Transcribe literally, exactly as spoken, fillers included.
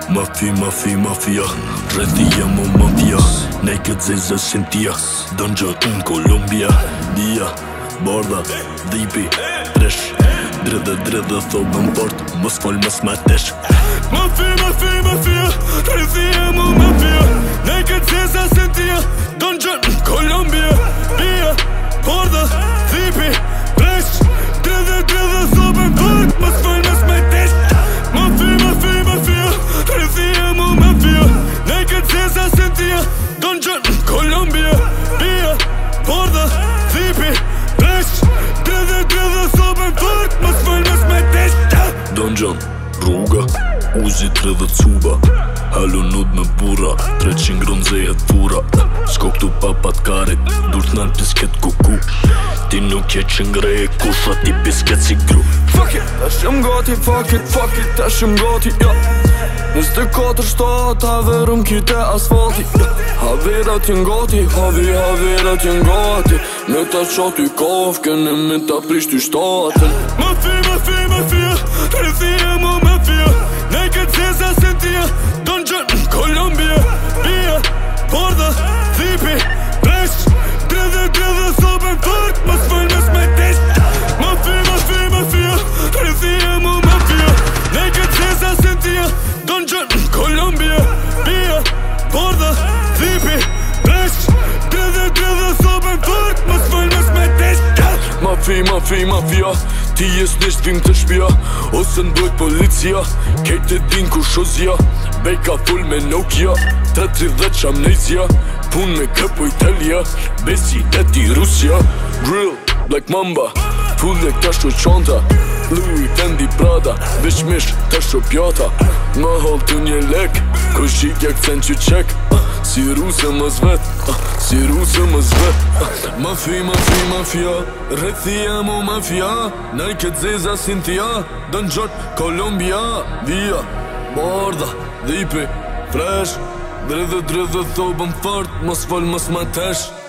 Mafi, mafi, mafia Rëthi jam o mafia Naked zezë Cynthia Dungeon in Colombia Dia, borda, dhipi, tresh Dredhe, dredhe, thobën fort Mos fol, mos ma tesh Mafi, mafi, mafia Rëthi jam o mafia Naked zezë Cynthia Dungeon in Colombia Dia, borda, dhipi, tresh Dredhe, dredhe, thobën fort Mos fol, mos ma tesh Mafi, mafi, mafia Rëthi jam o mafia Naked zezë Cynthia Dungeon in Colombia Dia, borda, dhipi, tresh Dredhe, dredhe, thobën fort Mos fol, mos ma tesh Dungeon, rruga Uzi tredhe cuba Halo nud me bura treqind gronzehet fura S'ko këtu papat karit Dur t'nal pisket kuku Ti nuk je që ngre e kusha Ti pisket si gru Fuck it, tash jam gati, fuck it, fuck it, tash jam gati, ja Njëzde katër shtat, haverëm kite asfalti, ja Haverat jen gati, havi, haverat jen gati Me ta qati kafken e me ta prish ty shtatin Mafi, mafi, mafia, rëthi jam o mafia Naked zezë Cynthia, Dungeon in Colombia Dia, borda, dhipi, tresh Dredhe, dredhe, thobën fort Mos fol, mos ma tesh Mafi, mafi, mafia Rëthi jam o mafia Naked zezë Cynthia Dungeon in Colombia Dia, borda, dhipi, tresh Dredhe, dredhe, thobën fort Mos fol, mos ma tesh Mafi, mafi, mafia Ti jes nisht vim të shpia Ose ndojt policia Kejt e din ku shozja Bejka full me Nokia Tre tridhet amnezja Pun me këpo Italia Besi deti Rusja Grill, Black Mamba Full e këta shko qanta Louis, Fendi, Prada Vesh mish të shko pjata Më hall të një lek Ko shikja këcen që qek uh, Si ruse më zvet uh, Si ruse më zvet uh, Mafi, mafi, mafia Rëthi jam o mafia Naked zezë Cynthia Dungeon Colombia Dia, borda, dhipi, fresh Dredhe, dredhe, thobën fort Mos fol, mos ma tesh